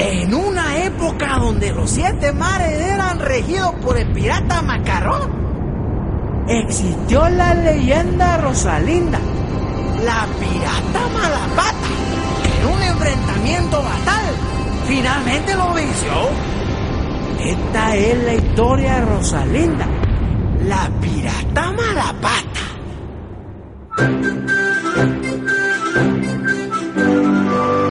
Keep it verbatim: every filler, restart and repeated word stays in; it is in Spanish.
En una época donde los siete mares eran regidos por el pirata Macarrón, existió la leyenda Rosalinda, la pirata Malapata, que en un enfrentamiento fatal finalmente lo venció. Esta es la historia de Rosalinda, la pirata Malapata.